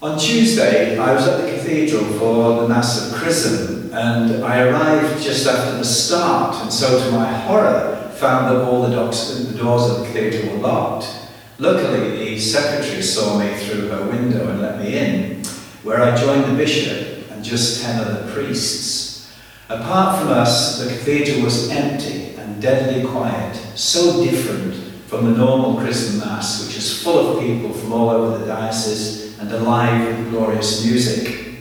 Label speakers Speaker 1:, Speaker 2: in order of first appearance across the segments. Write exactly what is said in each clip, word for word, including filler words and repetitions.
Speaker 1: On Tuesday, I was at the cathedral for the Mass of Chrism, and I arrived just after the start, and so to my horror, found that all the, docs, the doors of the cathedral were locked. Luckily, the secretary saw me through her window and let me in, where I joined the bishop and just ten other priests. Apart from us, the cathedral was empty and deadly quiet, so different from the normal Chrism Mass, which is full of people from all over the diocese and alive with glorious music.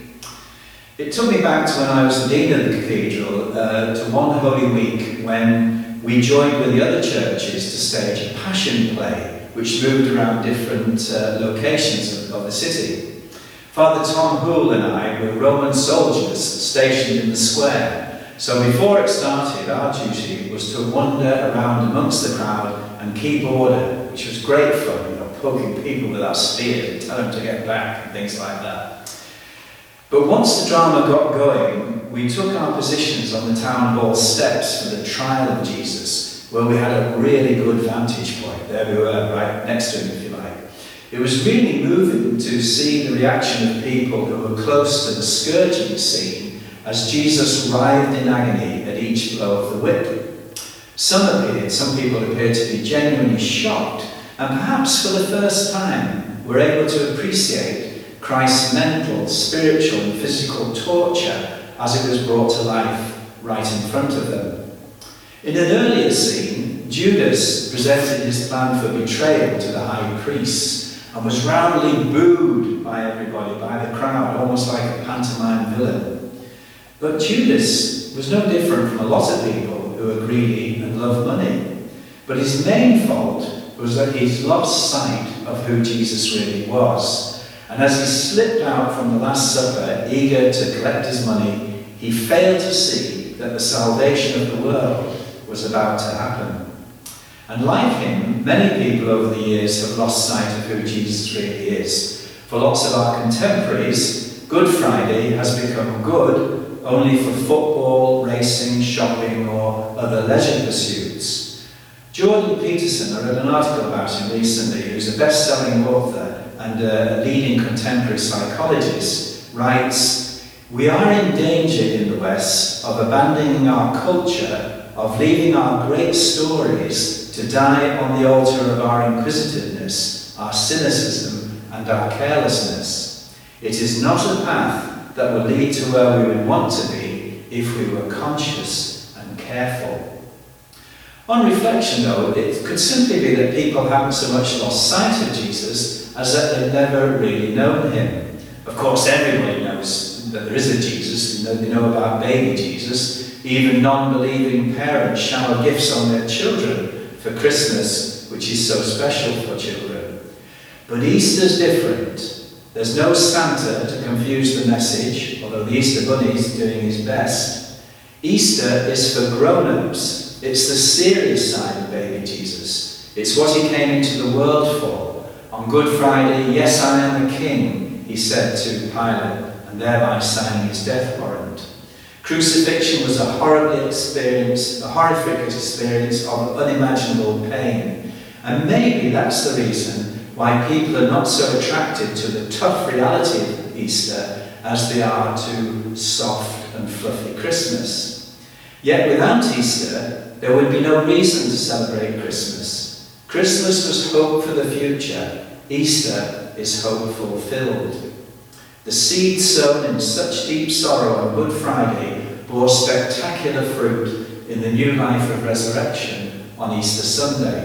Speaker 1: It took me back to when I was the dean of the cathedral, uh, to one Holy Week when we joined with the other churches to stage a passion play which moved around different uh, locations of, of the city. Father Tom Hoole and I were Roman soldiers stationed in the square, so before it started our duty was to wander around amongst the crowd and keep order, which was great fun, you know, poking people with our spears and tell them to get back and things like that. But once the drama got going, we took our positions on the town hall steps for the trial of Jesus, where we had a really good vantage point. There we were, right next to him, if you like. It was really moving to see the reaction of people who were close to the scourging scene as Jesus writhed in agony at each blow of the whip. Some appeared, some people appeared to be genuinely shocked, and perhaps for the first time were able to appreciate Christ's mental, spiritual and physical torture as it was brought to life right in front of them. In an earlier scene, Judas presented his plan for betrayal to the high priests and was roundly booed by everybody, by the crowd, almost like a pantomime villain. But Judas was no different from a lot of people who are greedy and love money. But his main fault was that he's lost sight of who Jesus really was. And as he slipped out from the Last Supper, eager to collect his money, he failed to see that the salvation of the world was about to happen. And like him, many people over the years have lost sight of who Jesus really is. For lots of our contemporaries, Good Friday has become good only for football, racing, shopping or other leisure pursuits. Jordan Peterson, I read an article about him recently, who's a best-selling author and a leading contemporary psychologist, writes, "We are in danger in the West of abandoning our culture, of leaving our great stories to die on the altar of our inquisitiveness, our cynicism and our carelessness. It is not a path that will lead to where we would want to be if we were conscious and careful." On reflection though, it could simply be that people haven't so much lost sight of Jesus as that they've never really known him. Of course, everybody knows that there is a Jesus, they know about baby Jesus. Even non-believing parents shower gifts on their children for Christmas, which is so special for children. But Easter's different. There's no Santa to confuse the message, although the Easter Bunny is doing his best. Easter is for grown-ups. It's the serious side of baby Jesus. It's what he came into the world for. On Good Friday, "Yes, I am a king," he said to Pilate, and thereby signing his death warrant. Crucifixion was a horrible experience, a horrific experience of unimaginable pain. And maybe that's the reason why people are not so attracted to the tough reality of Easter as they are to soft and fluffy Christmas. Yet without Easter, there would be no reason to celebrate Christmas. Christmas was hope for the future. Easter is hope fulfilled. The seed sown in such deep sorrow on Good Friday bore spectacular fruit in the new life of resurrection on Easter Sunday.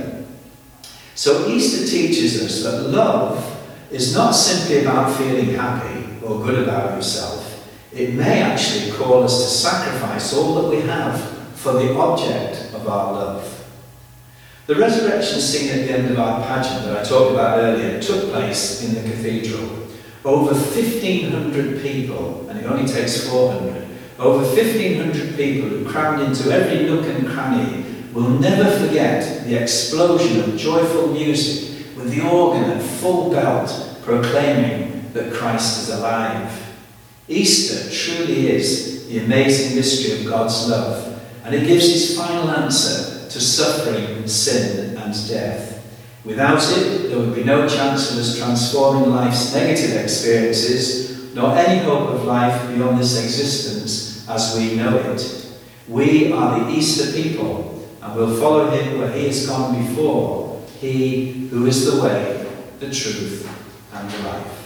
Speaker 1: So Easter teaches us that love is not simply about feeling happy or good about yourself. It may actually call us to sacrifice all that we have for the object of our love. The resurrection scene at the end of our pageant that I talked about earlier took place in the cathedral. Over fifteen hundred people, and it only takes four hundred, over fifteen hundred people who crammed into every nook and cranny will never forget the explosion of joyful music with the organ at full belt proclaiming that Christ is alive. Easter truly is the amazing mystery of God's love, and it gives his final answer to suffering, sin and death. Without it, there would be no chance of us transforming life's negative experiences, nor any hope of life beyond this existence as we know it. We are the Easter people, and will follow him where he has gone before, he who is the way, the truth, and the life.